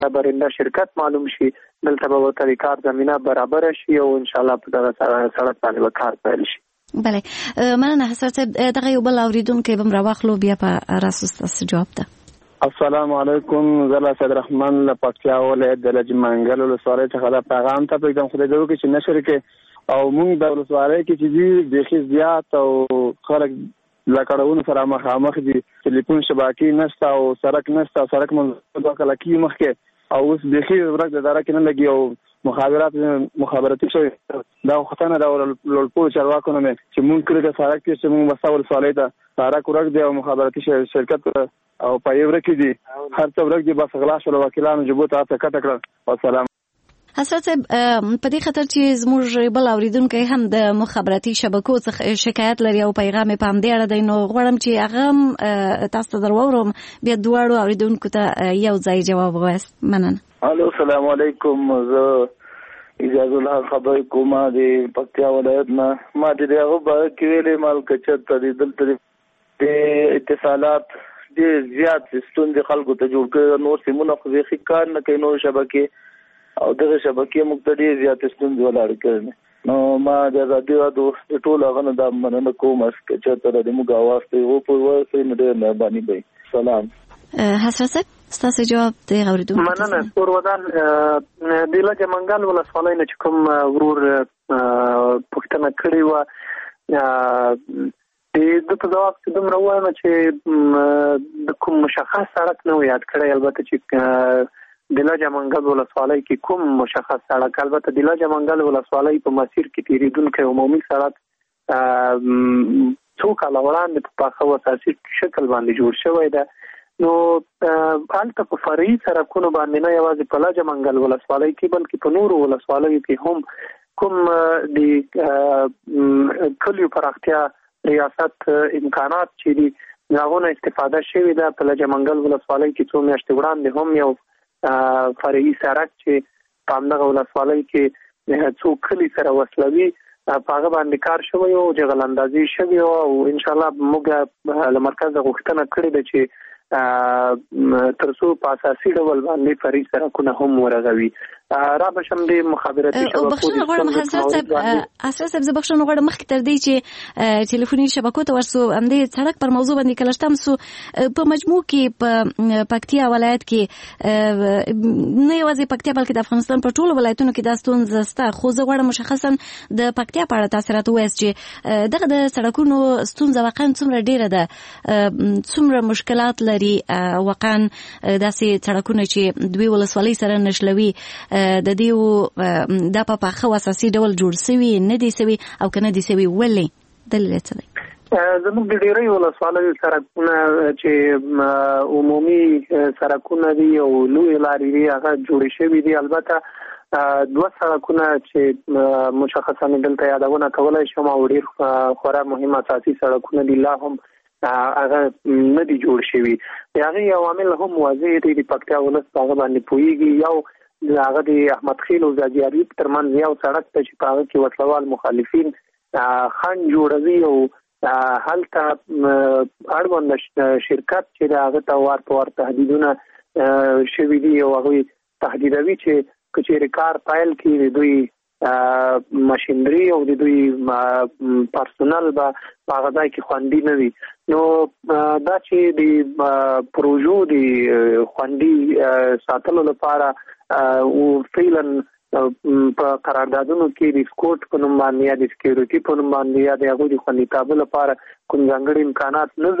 برنده شرکت معلوم شي دلته به ورته د کار زمینه برابر شي او ان شاء الله په دغه سړک باندې به کار پیل شي. بله مننه حضرت صاحب. دغه یو بل اوریدونکی به راواخلو بیا په راستو جواب ده. السلام علیکم. زه سید رحمان له پکتیا ولایت د لجه منګل ولسوالۍ څخه دا پیغام ته پرېږدم. خدای دې وکړي چې نشر کې او موږ د ولسوالۍ کې چې دي بیخي زیات او خلک له کړهونو سره مخامخ دي. ټلیفون شبکې نشته او سړک نشته. سړک دوه کاله کېږي مخکې او اوس بیخي ورځ د اداره کې نه لګي او مخابراتي شوي. دا وختونه د لوړپوړو چارواکو نه چې موږ کړي د سړک کې چې موږ بسته ولسوالۍ ته سړک ورک دی او مخابراتي شرکت او پای ورک دي. هر څه ورک دي. بس غلا شول وکیلانو جبو ته کټ کړل. والسلام. حضرت صاحب په دې خاطر چې زموږ بل اوریدونکی هم د مخابراتي شبکو څخه شکایت لري او پیغام په همدې اړه دی، نو غواړم چې هغه تاسو ته درواورم بیا دواړو اوریدونکو ته یو ځای جواب ووایاست. مننه. الو السلام علیکم. زه اجازه الله خبر کوم د پکتیا ولایت نه. ما دې هغه به کې ویلې مال کچت ته دلته د اتصالات ډېر زیات ستونزې خلکو ته جوړ کړي. نور سیمونه خو ځکه کار نه کوي، نور شبکې او دغه شبکې موږ ته ډېر زیات ستونزې ولاړ کړي. نو ما د ازادي راډیو د ټولو هغه نه دا مننه کوم چې چېرته د موږ اواز ته وپوي نو ډېر مهرباني کوي. سلام. حضرت صاحب ستاسو جواب دی اوریدونکو. مننه. پورودان د لجه منګل ولسوالۍ نه چې کوم ورور پوښتنه کړې وه د په جواب کې دومره وایم چې د کوم مشخص سړک نه یاد کړی. البته چې د لجه منګل ولسوالۍ کې کوم مشخص سړک، البته د لجه منګل ولسوالۍ په مسیر کې تیریدونکی عمومي سړک څو کاله وړاندې په پاخه او اساسي شکل باندې جوړ شوی ده. نو هلته په فرعي سړکونو باندې نه یوازې په لجه منګل ولسوالۍ کې بلکې په نورو ولسوالیو کې هم کوم د کلیو پراختیا ریاست امکانات چې دي هغونه استفاده شوې ده. په لجه منګل ولسوالۍ کې څو میاشتې وړاندې هم یو فرعي سړک چې په همدغه ولسوالۍ کې څو کلي سره وصلوي په هغه باندې کار شوی او جغل اندازي شوی او انشاءالله موږ له مرکز غوښتنه کړې ده چې ترڅو په اساسي ډول باندې فرعي سړکونه هم ورغوي. را بشم د مخابراتي شبکو بخښنه غواړم حضرت صاحب زه بخښنه غواړم مخکې تر دې چې ټلیفوني شبکو ته ورسو همدې سړک پر موضوع باندې کله شتم سو په مجموع کې په پکتیا ولایت کې نه یوازې پکتیا بلکې د افغانستان په ټولو ولایتونو کې دا ستونزه شته. خو زه غواړم مشخصا د پکتیا په اړه تاسو راته ووایاست چې دغه د سړکونو ستونزه واقعا څومره ډیره ده، څومره مشکلات لري واقعا داسې سړکونه چې دوی ولسوالۍ سره نښلوي د دې د په پاخه اساسي ډول جوړ شوی نه دي سوي او کنه دي سوي ولې دلیل څه دی؟ زموږ د ډیری ولسوالیو سړکونه چې عمومي سړکونه دي او لوی لارې دي هغه جوړ شوي دي. البته دوه سړکونه چې مشخصا دلته یادونه کولای شم او ډیر خورا مهم اساسي سړکونه دي لا هم هغه نه دي جوړ شوي. هغه عوامل هم واضح دي. د پکتیا ولس هغه باندې پوهیږي. یو هغه د احمد خیل او زاجیاری ترمنځ یو سړک ته چې په هغه کې وسلوال مخالفین خنډ جوړوي او هلته اړوند شرکت چې هغه ته وار په وار تهدیدونه شوي دي او هغه تهدیدوي چې کچېرې کار پیل کړي دوی ماشینري او د دوی پرسونل به په هغه ځای کې خوندي نه وي. نو دا چې د پروژو د خوندي ساتلو لپاره او فعلا په قراردادونو کې د سکوټ په نوم باندې یا د سکیورټي په نوم باندې یا د هغوی د خوندیتابه لپاره کوم ځانګړي امکانات نه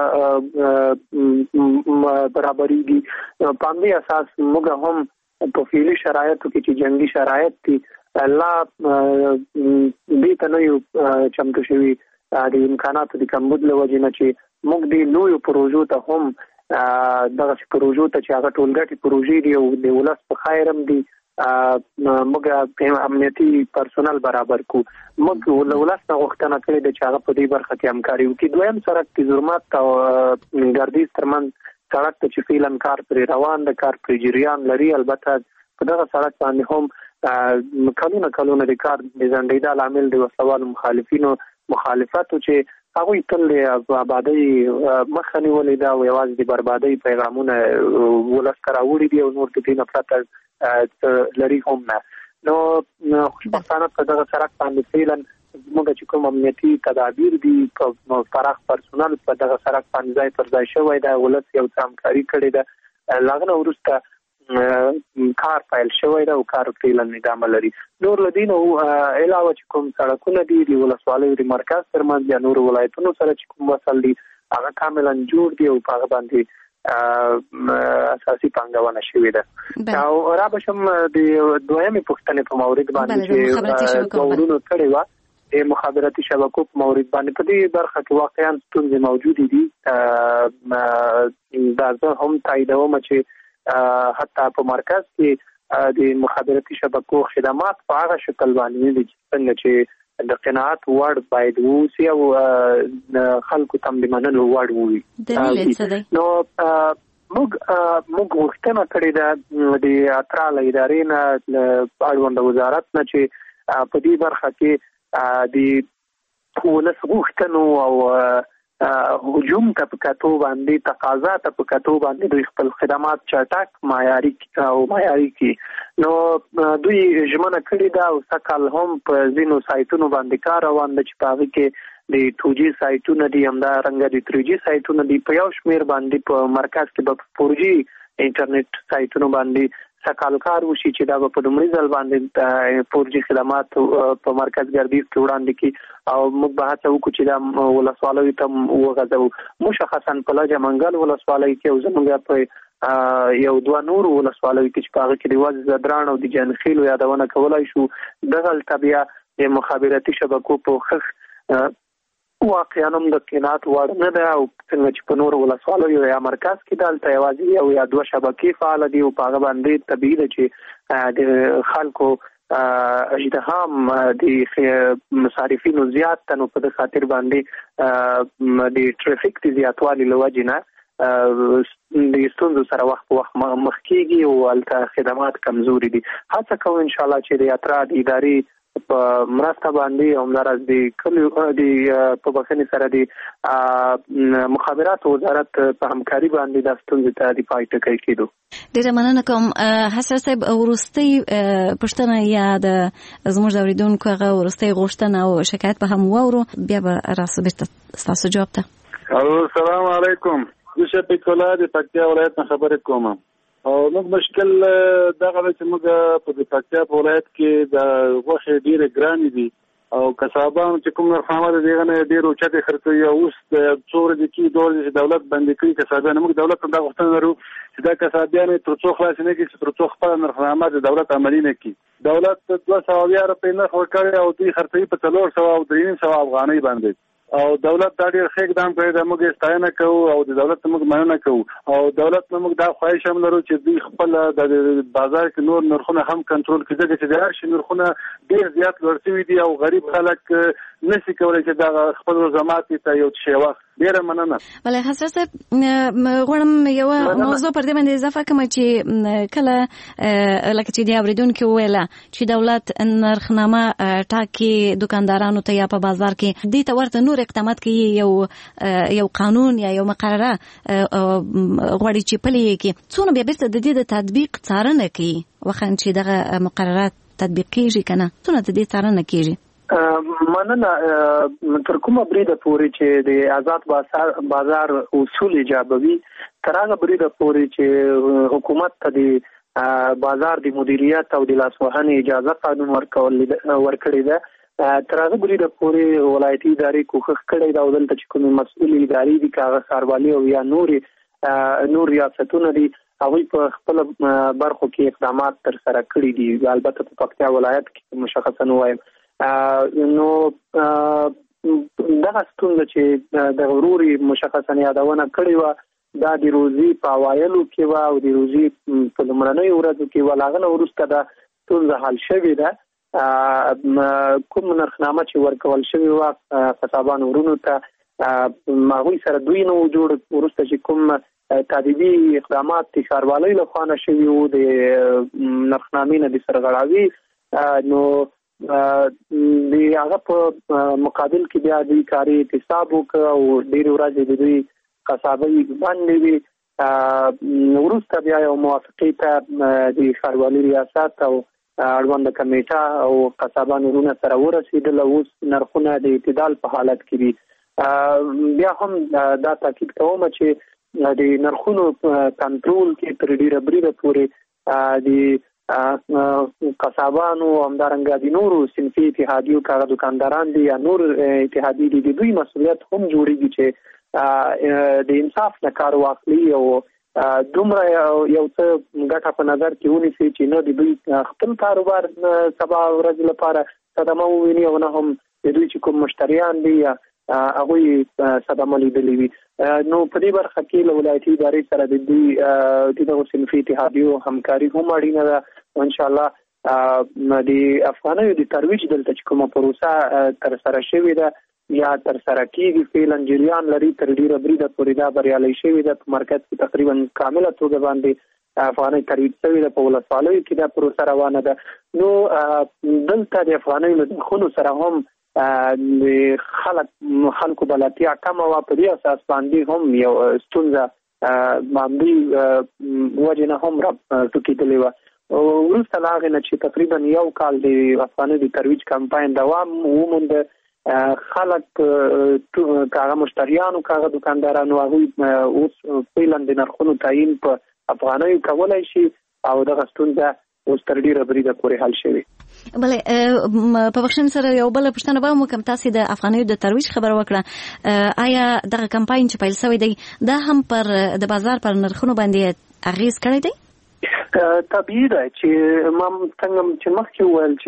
برابرېږي. په همدې اساس موږ هم په فعلي شرایطو کې چې جنګي شرایط دي لا دې ته نه یو چمتو شوي د امکاناتو د کمبود له وجې نه چې موږ د لویو پروژو ته هم دغه پروژو ته چې هغه ټولګټې پروژې دي او د ولس په خیر هم دي موږ امنیتي پرسونل برابر کو. موږ له ولس نه غوښتنه کړې ده چې هغه په دې برخه کې همکاري وکړي. دویم سړک د زرمت او ګردیز ترمنځ سړک ته چې فعلا کار پرې روان ده، کار پرې جریان لري. البته په دغه سړک باندې هم کلونه د کار د ځنډېدا لامل د وسلوالو مخالفینو مخالفتو چې هغوی تل آبادۍ مخه نیولې ده او یوازې د بربادۍ پیغامونه ولس ته راوړي دي او نور د دې نه پرته لري هم نه. نو خوشبختانه په دغه سړک باندې فعلا زموږ چې کوم امنیتي تدابیر دي په پراخ پرسونل په دغه سړک باندې ځای پر ځای شوی ده. ولس یو څه همکاري کړې ده. لاغه نه وروسته کار پیل شوی ده او کار فعلا ادامه لري. نور لدین او علاوه چې کوم سړکونه دي د ولسوالیو د مرکز ترمنځ یا نور ولایتونو سره چې کوم وصل دي هغه کاملا جوړ دي او په هغه باندې اساسي پانګونه شوې ده. او را بشم د دویمې پوښتنې په مورید باندې چې دورونو کړي و د مخابراتي شبکو په مورید باندې په دې برخه کې واقعا ستونزې موجودې دي. دا زه هم تاییدوم چې حتی په مرکز کې د مخابراتي شبکو خدمات په هغه شکل باندې دي څنګه چې د قناعت وړ باید ووسي او خلکو ته د منلو وړ وي. نو موږ غوښتنه کړې ده د اترا له ادارې نه اړوند وزارت نه چې په دې برخه کې د ولس غوښتنو او هجوم ته په کتو باندې تقاضا ته په کتو باندې دوی خپل خدمات چټک معیاري کړي. نو دوی ژمنه کړې ده او سکهال هم په ځینو سایټونو باندې کار روان ده چې په هغه کې د 2G سایټونه دي همدارنګه د 3G سایټونه دي. په یو شمېر باندې په مرکز کې به 4G انټرنیټ سایټونو باندې سکهال کار وشي چې دا په لومړي ځل باندې 4G خدمات په مرکز ګردیز کې وړاندې کړي او موږ به هڅه وکړو چې دا ولسوالیو ته وغځو. مشخصا په لجه منګل ولسوالۍ کې او زموږ په یو دوه نور ولسوالیو کې چې په هغه کې د وزې زدران او د جانخیلو یادونه کولای شو. دغلته بیا د مخابراتي شبکو په خخ واقعا هم د قناعت وړ نه ده او څنګه چې په نور ولسوالیو یا مرکز کې دلته یوازې یو یا دوه شبکې فعال دي او په هغه باندې طبیعي ده چې د خلکو اجتهام د مصارفینو زیات تنو په خاطر باندې د ټریفیک د زیاتوالي له وجې نه د ستونزو سره وخت په وخت مخ کېږي او هلته خدمات کمزوري دي. هڅه کوو انشاءالله چې د اترا د ادارې په مرسته باندې همداراز د کلیو د په بخښنې سره د مخابراتو وزارت په همکاري باندې د ستونزې ته د پای ټکی کېدو. ډېره مننه کوم. حسن صاحب وروستۍ پوښتنه یا د زموږ د اورېدونکو هغه وروستۍ غوښتنه او شکایت به هم واورو بیا به راسو بیرته ستاسو جواب ته. السلام علیکم. زه شفیق الله د پکتیا ولایت نه خبرې کوم. او موږ مشکل دغه چې موږ په پکتیا په ولایت کې د غوښې ډېرې ګرانې دي او کسابان چې کوم نرخنامه ده دغه نه ډېر اوچتې خرڅوي او اوس د څو ورځې کې ډول چې دولت بندي کړي کسابان. موږ دولت ته دا غوښتنه لرو چې دا کسابان تر څو خلاص نه کړي چې تر څو خپل نرخنامه د دولت عملي نه کړي. دولت 200 روپۍ نرخ ورکړی او دوی خرڅوي په 400 او 300 افغانۍ باندې او دولت دا ډېر ښه اقدام کړی دی. موږ ستاینه کوو او د دولت موږ مننه کوو او دولت موږ دا خواهش هم لرو چې دوی خپل د بازار کې نور نرخونه هم کنټرول کړي ځکه چې د هر شي نرخونه ډېر زیات لوړ شوي دي او غریب خلک نشي کولی چې دا خپل روزمات ته یو شی واخلي. ډېره مننه. بله حسن صاحب غواړم یوه موضوع پر دې باندې اضافه کړم چې کله لکه چې د اورېدونکي وویله چې دولت نرخنامه ټاکي دوکاندارانو ته یا په بازار کې دې ته ورته نور اقدامات کوي یو قانون یا یو مقرره غواړي چې پلي یې کړي څونه بیا بیرته د دې د تطبیق څارنه کوي وخت چې دغه مقررات تطبیق کېږي که نه څونه د دې څارنه کېږي؟ مننه. تر کومه بریده پورې چې د آزاد بازار اصول ایجابوي تر هغه بریده پورې چې حکومت ته د بازار د مدیریت او د لاسوهنې اجازه قانون ورکړې ده تر هغه بریده پورې ولایتي ادارې کوښښ کړی ده او دلته چې کومې مسؤلې ادارې دي که هغه ښاروالي او یا نور ریاستونه دي هغوی په خپل برخو کې اقدامات تر سره کړي دي. البته په پکتیا ولایت کې مشخصا وایم نو دغه ستونزه چې د غروري مشخصا یادونه کړې وه دا د روزي په اوایلو کې وه او د روزي په لومړنیو ورځو کې وه. له هغه نه وروسته دا ستونزه حل شوې ده. کوم نرخنامه چې ورکول شوې وه قصابانو ورونو ته هغوی سره دوی نه و جوړ وروسته چې کوم تادیبي اقدامات د ښاروالۍ لخوا نه شوي وو د نرخنامې نه د سرغړاوي نو د هغه په مقابل کې بیا د کاري احتساب وکړ او ډېر ورځې د دوی قصابۍ باندې وي. وروسته بیا یو موافقې ته د ښاروالي ریاست او اړونده کمیټه او قصابانو ورونه سره ورسېدل. اوس نرخونه د اعتدال په حالت کې دي. بیا هم دا تاکید کوم چې د نرخونو کنټرول کې تر ډیره بریده پورې د قصابانو او همدارنګه د نورو صنفي اتحادیو کاغه دکانداران دي یا نور اتحادیې دي، د دوی مسؤلیت هم جوړیږي چې د انصاف نه کار واخلي او دومره یو څه ګټه په نظر کې ونیسي چې نه د دوی خپل کاروبار سبا ورځ لپاره صدمه وویني او نه هم د دوی چې کوم مشتریان دي یا هغوی صدمه لیدلې وي. نو په دې برخه کې له ولایتي ادارې سره د دوی د دغو صنفي اتحادیو همکاري هم اړینه ده. انشاءالله د افغانیو د ترویج دلته چې کومه پروسه ترسره شوې ده یا ترسره کېږي فعلا جریان لري، تر ډیره بریده پورې دا بریالۍ شوې ده. په مرکز کې تقریبا کامله توګه باندې افغانۍ ترویج شوې ده، په ولسوالیو کې دا پروسه روانه ده. نو دلته د افغانیو له نرخونو سره هم د خلکو بلدتیا کمه وه، په دې اساس باندې هم یو ستونزه معمولي وجې نه هم راټوکېدلې وه. وروسته له هغې نه چې تقریبا یو کال د افغانیو د ترویج کمپاین دوام ومونده، خلک کاغه مشتریانو کاغه دکاندارانو هغوی اوس فعلا د نرخونو تعیین په افغانیو کولی شي او دغه ستونزه اوس تر ډیره بریده پورې حل شوې. بله په بخښنې سره یو بله پوښتنه به وکړم، تاسې د افغانیو د ترویج خبره وکړه، آیا دغه کمپاین چې پیل شوی دی دا هم پر د بازار پر نرخونو باندې اغیز کړی دی؟ طبیعي ده چې ما څنګه چې مخکې وویل چې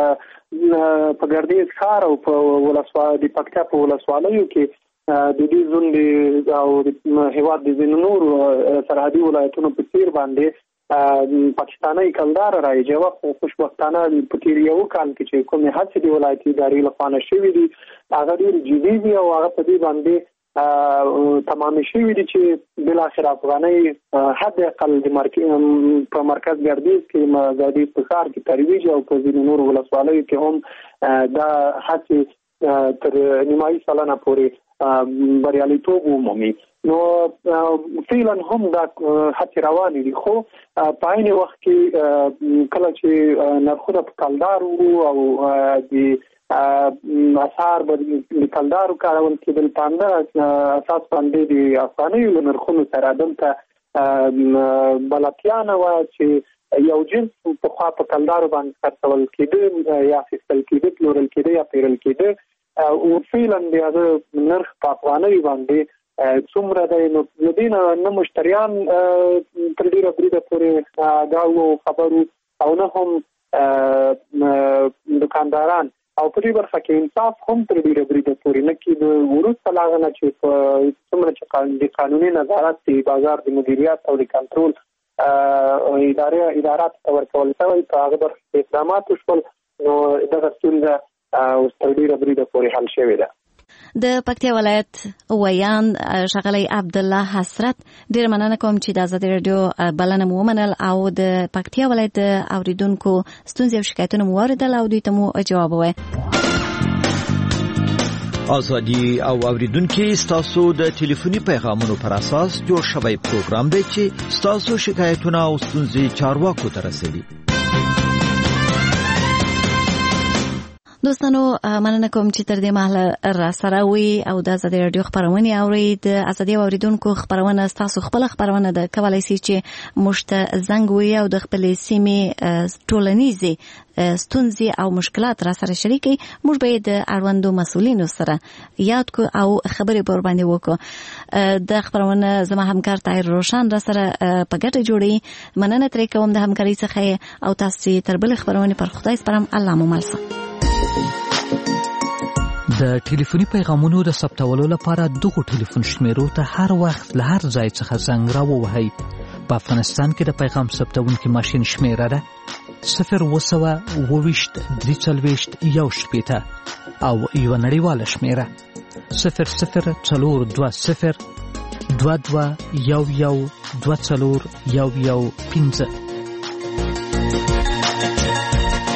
په ګردیز ښار او په د پکتیا په ولسوالیو کې د دې زون او د هېواد د ځینو نورو سرحدي ولایتونو په څېر باندې پاکستاني کلدار رایجه وه، خو خوشبختانه په تېر یو کال کې چې کومې هڅې د ولایتي ادارې لخوا نه شوې دي هغه ډېرې جدي دي او هغه په دې باندې تمامې شوې دي چې بالاخره افغانۍ حد اقل په مرکز ګردیز کې ګردیز په ښار کې ترویج او په ځینو نورو ولسوالیو کې هم دا هڅې تر نیمایي سلنه پورې بریالیتوب ومومي. نو فعلا هم دا هڅې روانې دي، خو په عین وخت کې کله چې نرخونه په کلدار وو او د اسعار به د کلدارو کارول کېدل، په همدا اساس باندې د افغانیو له نرخونو سره دلته بلدتیا نه وه چې یو جنس پخوا په کلدارو باندې خرڅول کېده یا اخیستل کېده، پلورل کېده یا پیرل کېده، او فعلا د هغه نرخ په افغانیو باندې څومره دی نو د دې نه مشتریان تر ډېره بریده پورې آګاه وو خبرو او نه هم دکانداران او په دې برخه کې انصاف هم تر ډېره بریده پورې نه کېده. وروسته له هغه نه چې څومره چې د قانوني نظارت د بازار د مدیریت او د کنټرول ادارات ته ورکول شوی، په هغه برخه کې اقدامات وشول، نو دغه ستونزه اوس تر ډېره بریده پورې حل شوې ده. د پکتیا ولایت ویان ښاغلی عبدالله حسرت، ډېر مننه کوم چې د ازادي راډیو بلنه مو ومنل او د پکتیا ولایت د اوریدونکو ستونزې او شکایتونه مو واوریدل او دوی ته مو جواب ووایه. ازادي او اوریدونکو ستاسو د ټلیفوني پیغامونو پر اساس جوړ شوی پروګرام دی چې ستاسو شکایتونه او ستونزې چارواکو ته رسوي. دوستانو مننه کوم چې تر دې مهاله را سره وي او د ازادي راډیو خبرونه اورئ. د ازادي اوریدونکو خبرونه تاسو خپل خبرونه د کولای شي چې مشت زنګ وي او د خپل سیمې ټولنیزي ستونزې او مشکلات را سره شریکي. موږ به د اړوندو مسؤلینو سره یاد کو او خبرې پر باندې وکړو. د خبرونه زما همکار طاهر روشن را سره په ګټه جوړي. مننه ترې کوم د همکارۍ څخه او تاسو تر بل خبرونه پر خدای سپارم. الله مو مل شه. د ټلیفوني پیغامونو د ثبتولو لپاره دغه ټلیفون شمیرو ته هر وخت له هر ځای څخه زنګ راووهئ. په افغانستان کې د پیغام ثبتونکي ماشین شمیره ده 0202341 او یو نړیواله شمیره 002022112415.